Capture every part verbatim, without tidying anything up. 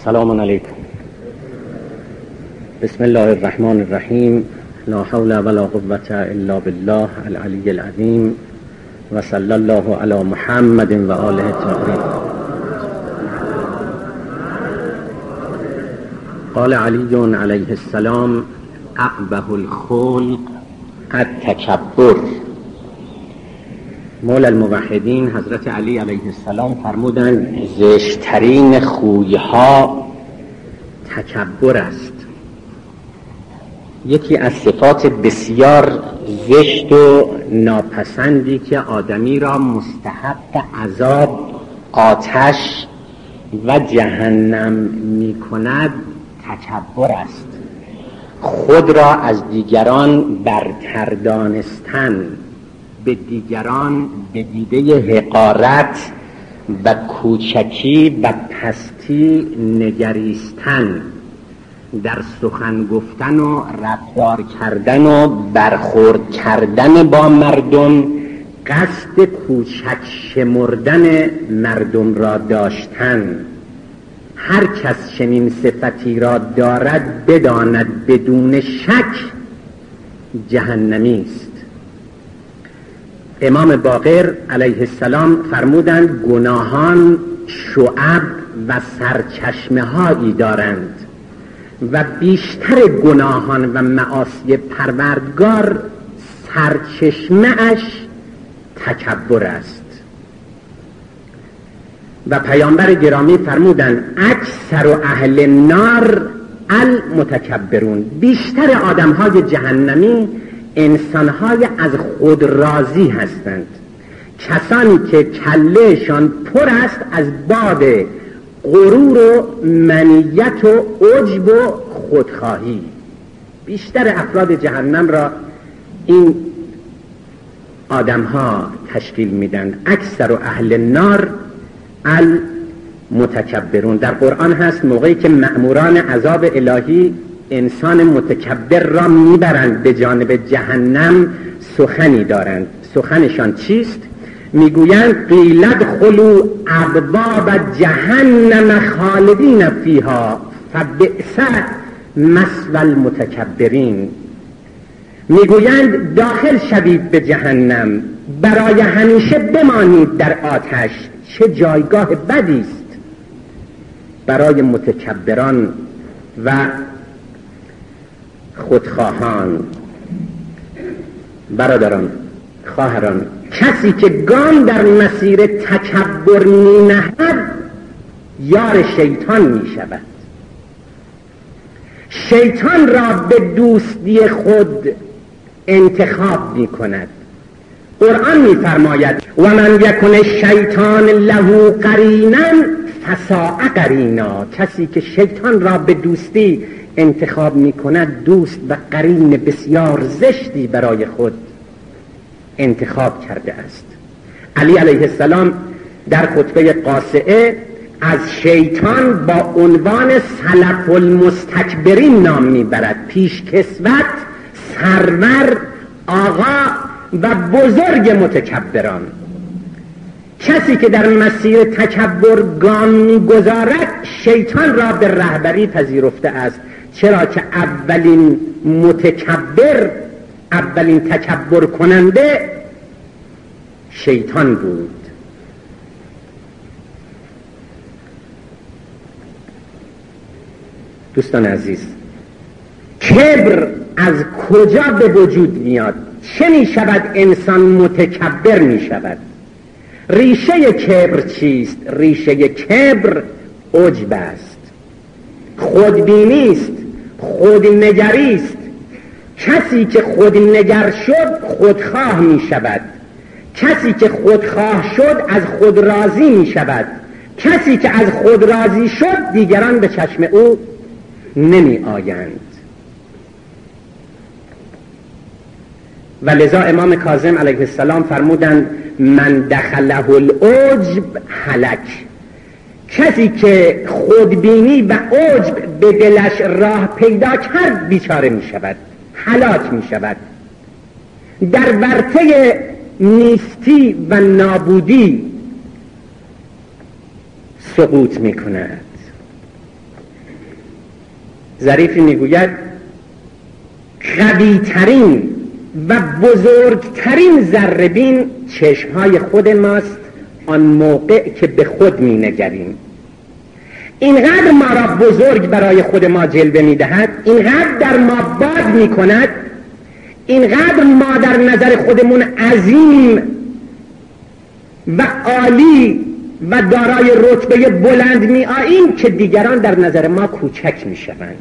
سلام علیکم. بسم الله الرحمن الرحیم. لا حول ولا قوة الا بالله العلی العظیم و صلی الله علی محمد و آله الطاهرین. قال علی علیه السلام اقبح الخلق التکبر. مولا الموحدین حضرت علی علیه السلام فرمودند زشترین خویها تکبر است. یکی از صفات بسیار زشت و ناپسندی که آدمی را مستحق عذاب آتش و جهنم می کند تکبر است. خود را از دیگران برتر دانستن، به دیگران به دیده حقارت و کوچکی و پستی نگریستن، در سخن گفتن و رفتار کردن و برخورد کردن با مردم قصد کوچک شمردن مردم را داشتن. هر کس چنین صفتی را دارد بداند بدون شک جهنمی است. امام باقر علیه السلام فرمودند گناهان شعب و سرچشمه هایی دارند و بیشتر گناهان و معاصی پروردگار سرچشمه اش تکبر است. و پیامبر گرامی فرمودند اکثر اهل النار المتکبرون. بیشتر آدم های جهنمی انسان‌های از خود راضی هستند، کسانی که کلهشان پر است از باد غرور و منیت و عجب و خودخواهی. بیشتر افراد جهنم را این آدم‌ها تشکیل میدن. اکثر اهل النار المتکبرون. در قرآن هست موقعی که مأموران عذاب الهی انسان متکبر را میبرند به جانب جهنم سخنی دارند. سخنشان چیست؟ میگویند قیل ادخلوا ابواب جهنم خالدین فیها فبئس مثوى المتکبرین. میگویند داخل شوید به جهنم، برای همیشه بمانید در آتش، چه جایگاه بدی است برای متکبران و خودخواهان. برادران، خواهران، کسی که گام در مسیر تکبر می نهد یار شیطان می شود. شیطان را به دوستی خود انتخاب می کند. قرآن می فرماید و من یکن الشیطان له قرینا فساء قرینا. کسی که شیطان را به دوستی انتخاب می کند دوست و قرین بسیار زشتی برای خود انتخاب کرده است. علی علیه السلام در خطبه قاصعه از شیطان با عنوان سلف المستکبرین نام میبرد. پیش کسوت، سرور، آقا و بزرگ متکبران. کسی که در مسیر تکبر گام میگذارد شیطان را به رهبری پذیرفته است، چرا که اولین متکبر، اولین تکبر کننده شیطان بود. دوستان عزیز، کبر از کجا به وجود میاد؟ چه می شود انسان متکبر می شود؟ ریشه کبر چیست؟ ریشه کبر عجب است، خودبینی است، خودنگری است. کسی که خودنگر شد خودخواه می شود. کسی که خودخواه شد از خود راضی می شود. کسی که از خود راضی شد دیگران به چشم او نمی آیند. و لذا امام کاظم علیه السلام فرمودند من دخله العجب هلک. کسی که خودبینی و عجب به دلش راه پیدا کرد بیچاره می شود، هلاک می شود، در ورطه نیستی و نابودی سقوط می کند. ظریفی میگوید قوی ترین و بزرگترین ذره بین چشمهای خود ماست آن موقع که به خود می نگریم. اینقدر ما را بزرگ برای خود ما جلوه می دهد، اینقدر در ما باد می کند، اینقدر ما در نظر خودمون عظیم و عالی و دارای رتبه بلند می آییم که دیگران در نظر ما کوچک می شوند.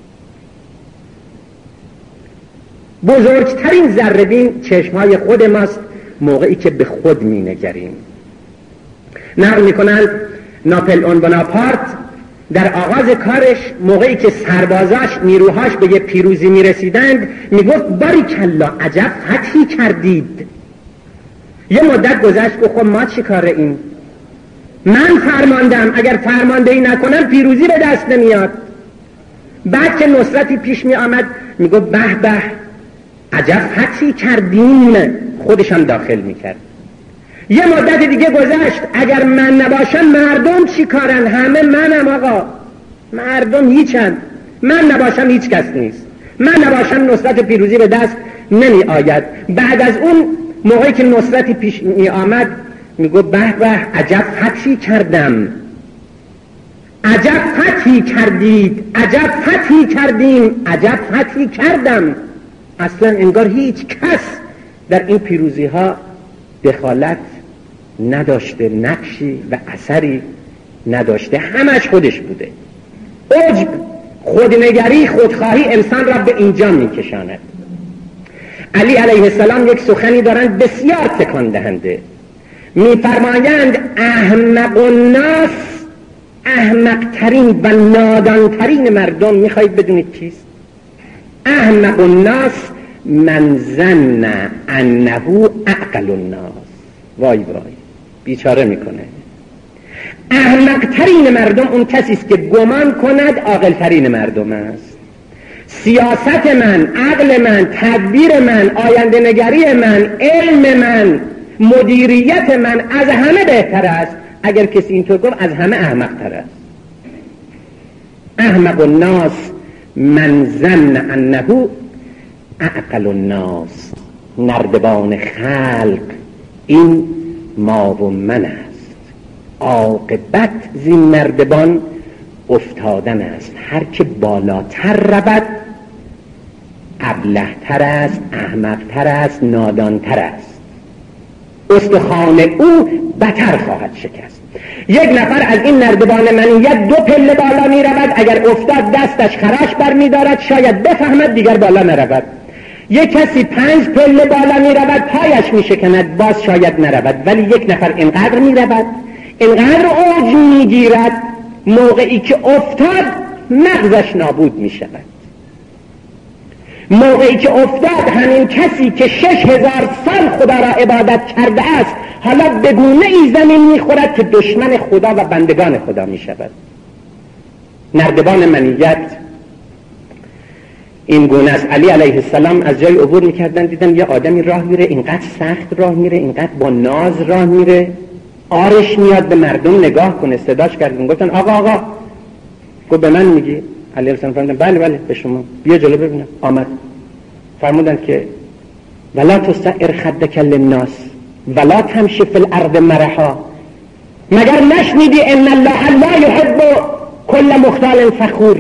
بزرگترین ذره بین چشمهای خود ماست موقعی که به خود می نگریم. نقل می کنند ناپلئون بناپارت در آغاز کارش موقعی که سربازاش نیروهاش به یه پیروزی می رسیدند می گفت باریکلا عجب فتحی کردید. یه مدت گذشت گفت خب ما چی کاره این؟ من فرماندم، اگر فرماندهی نکنم پیروزی به دست نمیاد. بعد که نصرتی پیش می آمد می گفت به به عجب فتحی کردیم، خودشم داخل می کرد. یه مدت دیگه گذشت، اگر من نباشم مردم چی کارن؟ همه منم آقا، مردم هیچن، من نباشم هیچ کس نیست، من نباشم نصرت پیروزی به دست نمی آید. بعد از اون موقعی که نصرتی پیش می آمد می گفت به به عجب فتحی کردم، عجب فتحی کردید، عجب فتحی کردیم، عجب فتحی کردم. اصلا انگار هیچ کس در این پیروزی ها دخالت نداشته، نقشی و اثری نداشته، همش خودش بوده. عجب، خودنگری، خودخواهی انسان را به اینجا میکشاند. علی علیه السلام یک سخنی دارند بسیار تکان دهنده، میفرمایند احمق الناس، احمقترین و نادانترین مردم میخواهید بدونید کیست؟ احمق الناس من ظن انه اعقل الناس. وای وای، بیچاره میکنه. احمقترین مردم اون کسی است که گمان کند عاقلترین مردم است. سیاست من، عقل من، تدبیر من، آینده نگری من، علم من، مدیریت من از همه بهتر است. اگر کسی اینطور گفت از همه احمقتر است. احمق الناس من ظن انه اعقل الناس. نردبان خلق این ما و من است، عاقبت زین نردبان افتادن است. هر که بالاتر رود ابله‌تر است، احمق‌تر است، نادان‌تر است. استخوان او بتر خواهد شکست. یک نفر از این نردبان منیت دو پله بالا می رود، اگر افتاد دستش خراش بر می دارد، شاید بفهمد دیگر بالا نرود. یک کسی پنج پله بالا می رود، پایش می شکند، باز شاید نرود. ولی یک نفر اینقدر می رود، اینقدر اوج می گیرد، موقعی که افتاد مغزش نابود می شود. موقعی که افتاد همین کسی که شش هزار سال خدا را عبادت کرده است حالا به گونه ای زمین می خورد که دشمن خدا و بندگان خدا می شود. نردبان منیت این گونه است. علی علیه السلام از جای عبور میکردن، دیدن یه آدمی راه میره، اینقدر سخت راه میره، اینقدر با ناز راه میره، آرش میاد به مردم نگاه کنه. صداش کردن، گفتن آقا آقا. گفت به من میگی؟ علی علیه السلام فرمودن بله بله به شما، بیا جلو ببینم. آمد، فرمودن که ولا تسعر خدک للناس ولا تمشی فی الارض مرحا. مگر نشنیدی ان الله لا یحب کل مختال فخور؟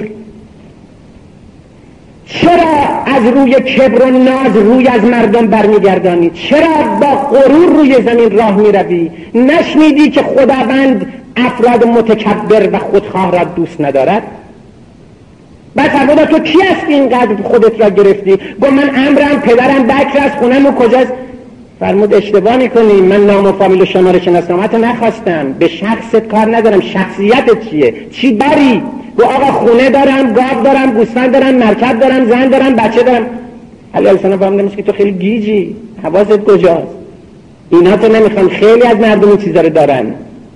چرا از روی کبر و ناز روی از مردم برمیگردانی؟ چرا با غرور روی زمین راه میروی؟ نشنیدی که خداوند افراد متکبر و خودخواه را دوست ندارد؟ بعد فرمود تو کی هستی اینقدر خودت را گرفتی؟ گفت من عمرم، پدرم بکر است، خونم و کجاست؟ فرمود اشتباه میکنی، من نام و فامیل و شماره شناسنامه‌تو نخواستم، به شخصت کار ندارم، شخصیتت چیه؟ چی داری؟ گفت آقا خونه دارم، گاو دارم، گوسفند دارم، مرکب دارم، زن دارم، بچه دارم. علی علیه السلام فرمود که تو خیلی گیجی، حواست کجاست؟ اینا تو نمیخوان، خیلی از مردم این چیزا رو دارن.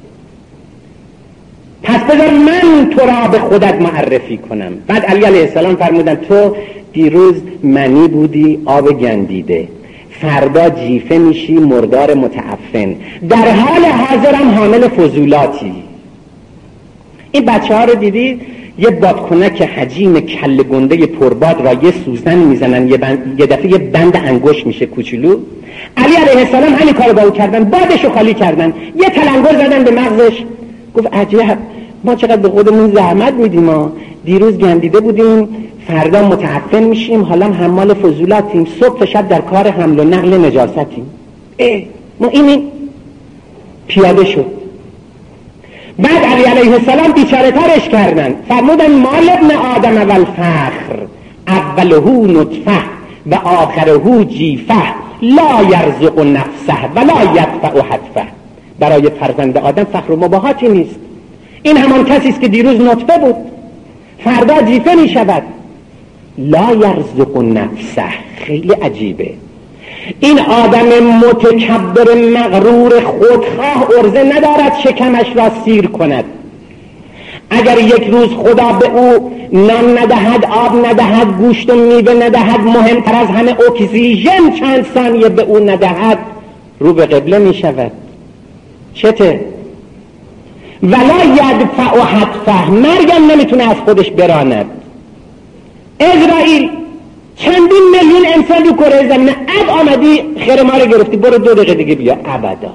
پس بذار من تو را به خودت معرفی کنم. بعد علی علیه السلام فرمودن تو دیروز منی بودی آب گندیده، فردا جیفه میشی مردار متعفن، در حال حاضرم حامل فضولاتی. این بچه ها رو دیدید یه بادکنک حجیم کله گنده پرباد را یه سوزن میزنن، یه, بند... یه دفعه یه بند انگشت میشه کوچولو. علی علیه السلام همین کارو با او کردن، بادشو خالی کردن، یه تلنگر زدن به مغزش. گفت عجب ما چقدر به خودمون زحمت میدیم، ما دیروز گندیده بودیم، فردا متعفن میشیم، حالا حمال فضولاتیم، صبح تا شب در کار حمل و نقل نجاستیم. اه ما اینی پیاده شد. بعد علی علیه السلام بیچاره ترش کردن، فرمودن مال ابن آدم و الفخر اولهو نطفه و آخرهو جیفه لا یرزق نفسه و لا یدفع حتفه. برای فرزند آدم فخر و مباهاتی نیست. این همان کسی است که دیروز نطفه بود، فردا جیفه می شود. لا یرزق نفسه، خیلی عجیبه. این آدم متکبر مغرور خودخواه عرضه ندارد شکمش را سیر کند. اگر یک روز خدا به او نان ندهد، آب ندهد، گوشت و میوه ندهد، مهمتر از همه اکسیژن چند ثانیه به او ندهد، رو به قبله می شود. چته؟ ولا یدفع حتفه، مرگم نمیتونه از خودش براند. اسرائیل چندین میلیون انسان رو کره زمینه، اب آمدی خیر ما رو گرفتی، برو دو دقیقه دیگه بیا. ابدا.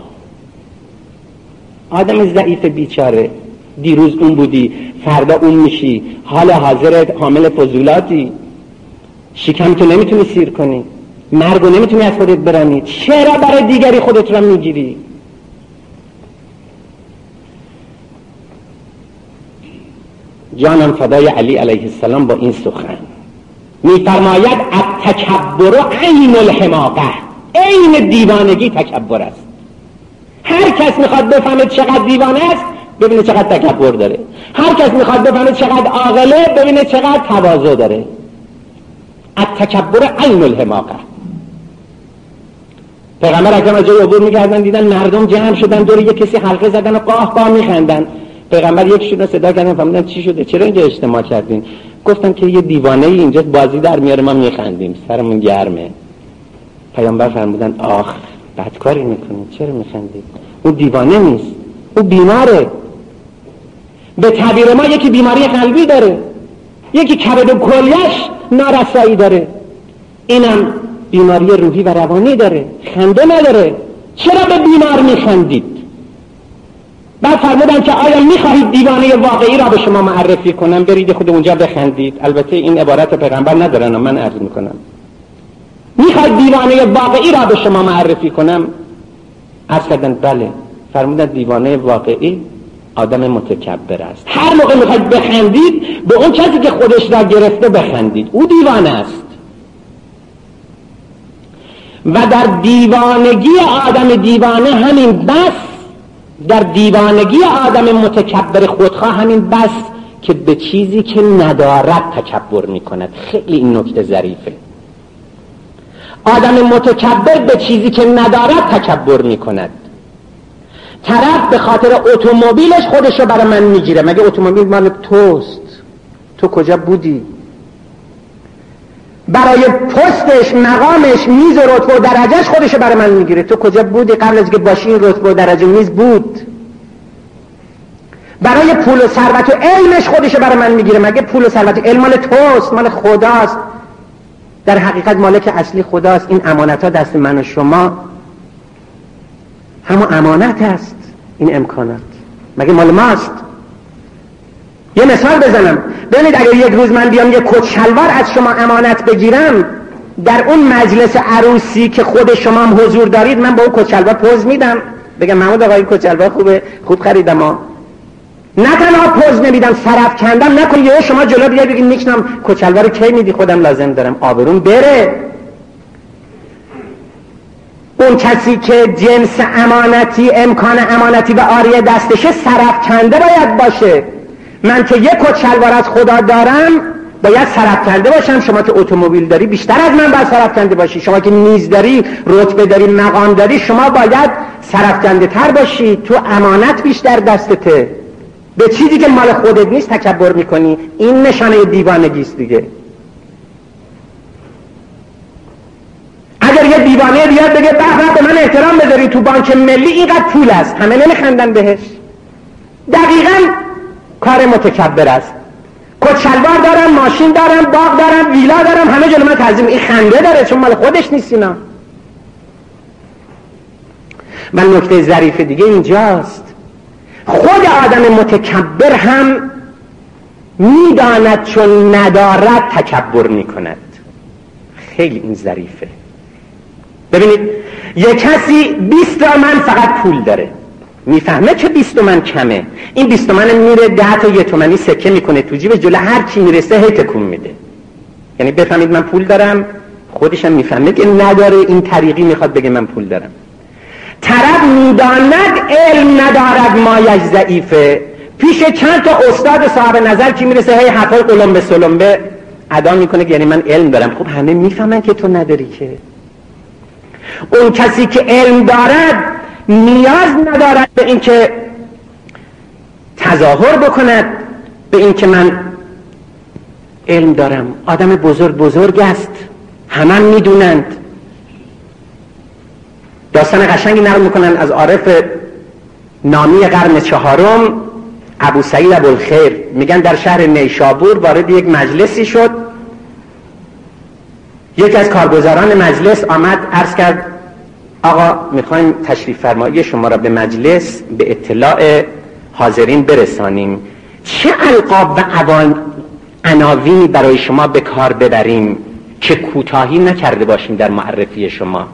آدم ضعیف بیچاره، دیروز اون بودی فردا اون میشی، حال حاضر حامل فضولاتی، شکم تو نمیتونی سیر کنی، مرگو نمیتونی از خودت برانی، چرا برای دیگری خودت را میگیری؟ جانم فدای علی علیه السلام با این سخن میفرماید التکبر عین الحماقه، عین دیوانگی تکبر است. هر کس میخواد بفهمه چقدر دیوانه است ببینه چقدر تکبر داره، هر کس میخواد بفهمه چقدر عاقله ببینه چقدر تواضع داره. التکبر عین الحماقه. پیغمبر اکرم از جای عبور میکردن، دیدن مردم جمع شدن دور یک کسی حلقه زدن و قاه قاه میخندن. پیغمبر یکشون رو صدا کردن، فهمیدن چی شده، چرا اینجا اجتماع کردین؟ گفتن که یه دیوانه ای اینجا بازی در میاره، ما میخندیم، سرمون گرمه. پیغمبر فرمودن آخ بدکاری میکنید، چرا میخندید؟ اون دیوانه نیست، اون بیماره. به تعبیر ما یکی بیماری قلبی داره، یکی کبد و کلیش نارسایی داره، اینم بیماری روحی و روانی داره، خنده نداره. چرا به بیمار میخندید؟ بعد فرمودن که آیا میخواهید دیوانه واقعی را به شما معرفی کنم؟ برید خود اونجا بخندید. البته این عبارت پیغمبر ندارن، من عرض میکنم. میخواهید دیوانه واقعی را به شما معرفی کنم؟ عرض کردن بله. فرمودن دیوانه واقعی آدم متکبر است. هر موقع میخواید بخندید به اون کسی که خودش را گرفته بخندید، او دیوانه است. و در دیوانگی آدم دیوانه همین بس، در دیوانگی آدم متکبر خودخواه همین بس که به چیزی که ندارد تکبر میکند. خیلی این نکته ظریفه. آدم متکبر به چیزی که ندارد تکبر میکند. طرف به خاطر اتومبیلش خودشو برای من میگیره. مگه اتومبیل مال توست؟ تو کجا بودی؟ برای پستش، مقامش، میز و رتبه و درجهش خودشو برای من میگیره. تو کجا بودی قبل از که باشی این رتبه و درجه میز بود؟ برای پول و ثروت و علمش خودشو برای من میگیره. مگه پول و ثروت و علم مال توست؟ مال خداست. در حقیقت مالک اصلی خداست. این امانت ها دست من و شما همون امانت است. این امکانات مگه مال ماست؟ یه مثال بزنم. ببینید اگر یک روز من بیام یک کت شلوار از شما امانت بگیرم، در اون مجلس عروسی که خود شما هم حضور دارید، من با اون کت شلوار پوز میدم، بگم محمود آقا این کت شلوار خوبه، خوب خریدم ها. نه تنها پوز نمیدم، سرف کندم نکنی یه شما جلو بیای بگید میکنم کت شلوار کی میدی، خودم لازم دارم، آبروم بره. اون کسی که جنس امانتی، امکان امانتی و آریه دستشه، سرف کنده باید باشه. من که یک کت شلوار از خدا دارم باید سرف کنده باشم. شما که اتومبیل داری بیشتر از من باید سرف کنده باشی. شما که میز داری، رتبه داری، مقام داری، شما باید سرف کنده تر باشی. تو امانت بیشتر دستته. به چیزی که مال خودت نیست تکبر میکنی. این نشانه دیوانگی است دیگه. اگر یه دیوانه بیاد بگه به به به من احترام بذاری، تو بانک ملی اینقدر پول است، همه نمیخندن بهش. دقیقاً کار متکبر است. کچلوار دارم، ماشین دارم، باغ دارم، ویلا دارم، همه جلو من تعظیم. این خنده داره چون مال خودش نیست اینا. و نکته ظریف دیگه اینجاست، خود آدم متکبر هم میداند چون ندارد تکبر میکند. خیلی این ظریفه. ببینید یک کسی بیست تومن فقط پول داره، میفهمه که بیست تومن کمه، این بیست تومن میره ده تا یه تومنی سکه میکنه تو جیبش، جلو هر چی میرسه هی تکون میده. یعنی بفهمید من پول دارم، خودشم میفهمه که نداره، این طریقی میخواد بگه من پول دارم. طرف میداند علم ندارد مایش ضعیفه، پیش چند تا استاد صاحب نظر که میرسه هی حرفای قلمبه سلمبه ادا میکنه که یعنی من علم دارم. خب همه میفهمن که تو نداری. که اون کسی که علم دارد نیاز ندارد به این که تظاهر بکند به این که من علم دارم. آدم بزرگ بزرگ است، همه میدونند. داستان قشنگی نقل میکنن از عارف نامی قرن چهارم، ابو سعید ابوالخیر. میگن در شهر نیشابور وارد یک مجلسی شد، یکی از کارگزاران مجلس آمد عرض کرد آقا میخوایم تشریف فرمایی شما را به مجلس به اطلاع حاضرین برسانیم، چه القاب و عناوینی برای شما به کار ببریم که کوتاهی نکرده باشیم در معرفی شما؟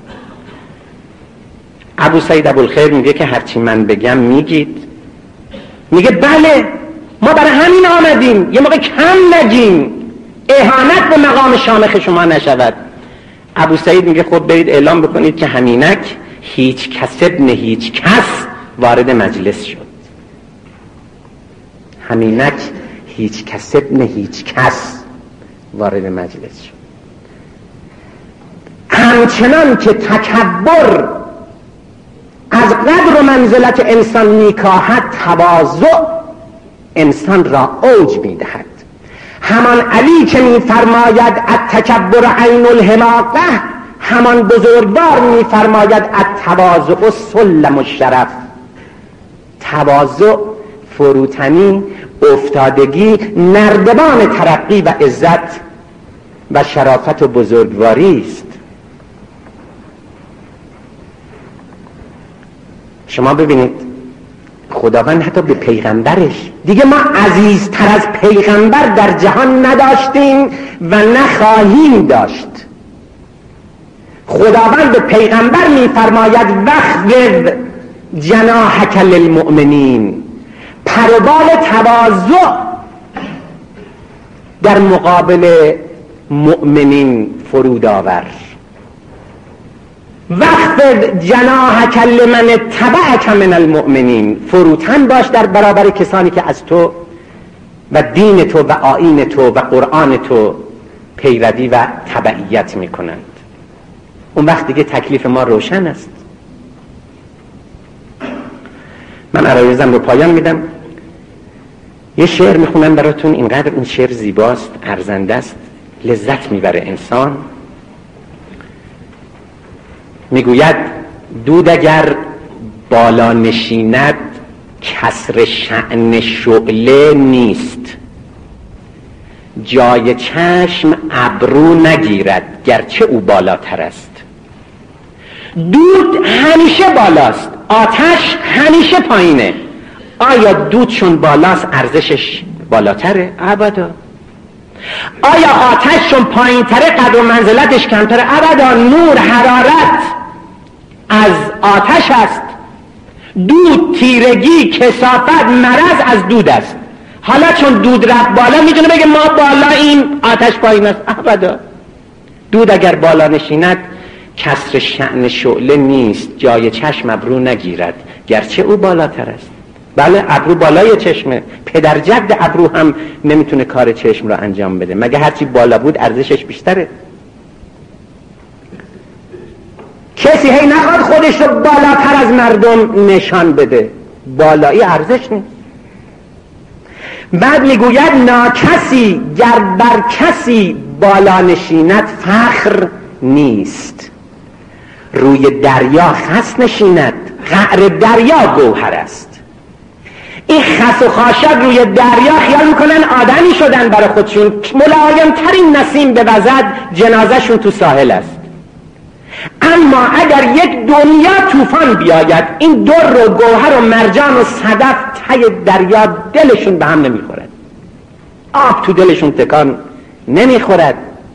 ابو سعید ابوالخیر میگه که هرچی من بگم میگید؟ میگه بله، ما برای همین آمدیم، یه موقع کم نگیم، اهانت به مقام شامخ شما نشود. ابو سعید میگه خب برید اعلام بکنید که همینک هیچ کس ابن هیچ کس وارد مجلس شد. همینک هیچ کس ابن هیچ کس وارد مجلس شد. همچنان که تکبر از قدر و منزلت انسان میکاهد، تواضع انسان را اوج میدهد. همان علی که میفرماید التکبر عین الحماقه، همان بزرگوار میفرماید التواضع سلم الشرف. تواضع فروتنی، افتادگی، نردبان ترقی و عزت و شرافت و بزرگواری است. شما ببینید خداوند حتی به پیغمبرش، دیگه ما عزیزتر از پیغمبر در جهان نداشتیم و نخواهیم داشت. خداوند به پیغمبر میفرماید وخفض جناحک للمؤمنین، پر و بال تواضع در مقابل مؤمنین فرود آور. وخفض جناحک لمن اتبعک من المؤمنین، فروتن باش در برابر کسانی که از تو و دین تو و آیین تو و قرآن تو پیروی و تبعیت میکنند. اون وقت دیگه تکلیف ما روشن است. من عرایزم رو پایان میدم، یه شعر میخونم براتون. اینقدر این شعر زیباست، ارزنده است، لذت میبره انسان. میگوید دود اگر بالا نشیند کسر شأن شعله نیست، جای چشم ابرو نگیرد گرچه او بالاتر است. دود همیشه بالاست، آتش همیشه پایینه. آیا دود چون بالاست ارزشش بالاتره؟ ابدا. آیا آتش چون پایین تره قدر و منزلتش کمتره؟ ابدا. نور حرارت از آتش است، دود تیرگی کثافت مرض از دود است. حالا چون دود رفت بالا میتونه بگه ما بالا این آتش پایین است؟ ابدا. دود اگر بالا نشیند کسر شأن شعله نیست، جای چشم ابرو نگیرد گرچه او بالاتر است. بله ابرو بالای چشمه، پدر جد ابرو هم نمیتونه کار چشم را انجام بده، مگه هرچی بالا بود ارزشش بیشتره؟ کسی هی نخواد خودش رو بالاتر از مردم نشان بده، بالایی ارزش نیست. بعد میگوید ناکسی گر بر کسی بالا نشیند فخر نیست، روی دریا خس نشیند قعر دریا گوهر است. این خس و خاشاک روی دریا خیال میکنن آدمی شدن برای خودشون، ملایم ترین نسیم به وزد جنازهشون تو ساحل است. اما اگر یک دنیا طوفان بیاید، این در و گوهر و مرجان و صدف ته دریا دلشون به هم نمیخورد، آب تو دلشون تکان نمیخورد.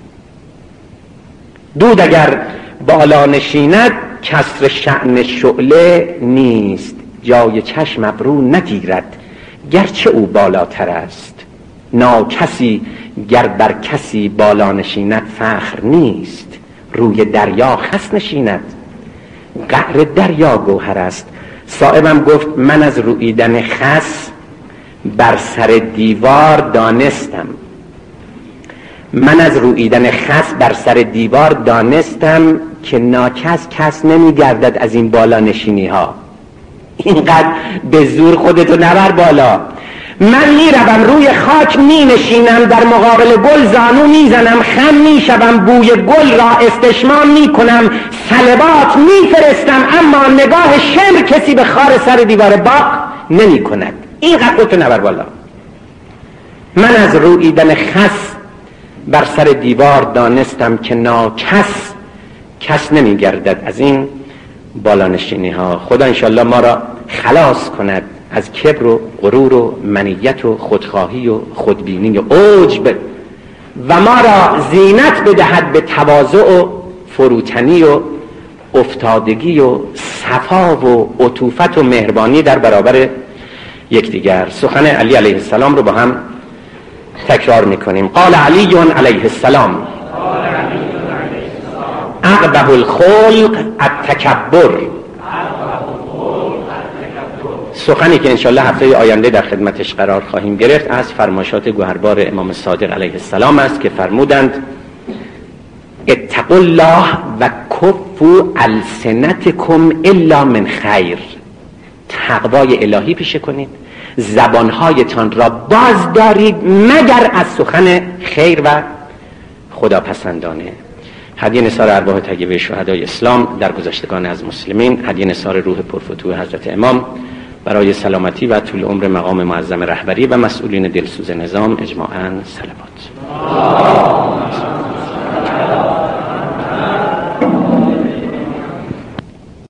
دود اگر بالا نشیند کسر شأن شعله نیست، جای چشم ابرو نگیرد گرچه او بالاتر است. ناکسی گر بر کسی بالا نشیند فخر نیست، روی دریا خس نشیند قعر دریا گوهر است. صاحبم گفت من از رویدن خس بر سر دیوار دانستم من از رویدن خس بر سر دیوار دانستم که ناکس کس نمی گردد از این بالا نشینی ها. اینقدر به زور خودتو نبر بالا. من می روم روی خاک می نشینم، در مقابل گل زانو می زنم، خم می شوم، بوی گل را استشمام می کنم، صلوات می فرستم، اما نگاه شمر کسی به خار سر دیوار باغ نمی کند. اینقدر خودتو نبر بالا. من از رویدن خس بر سر دیوار دانستم که ناکس کس نمی گردد از این بالانشینی ها. خدا انشالله ما را خلاص کند از کبر و غرور و منیت و خودخواهی و خودبینی و عجب و ما را زینت بدهد به تواضع و فروتنی و افتادگی و صفا و عطوفت و مهربانی در برابر یکدیگر. سخن علی علیه السلام رو با هم تکرار میکنیم. قال علی علیه السلام اقبح الخلق التکبر. سخنی که انشالله هفته آینده در خدمتش قرار خواهیم گرفت از فرمایشات گوهربار امام صادق علیه السلام است که فرمودند اتقوا الله و کفوا السنتکم الا من خیر. تقوای الهی پیشه کنید، زبانهایتان را باز دارید مگر از سخن خیر و خداپسندانه. هدیه نثار ارواح طیبه شهدای اسلام در گذشتگان از مسلمین، هدیه نثار روح پرفتوح حضرت امام برای سلامتی و طول عمر مقام معظم رهبری و مسئولین دلسوز نظام اجماعاً صلوات.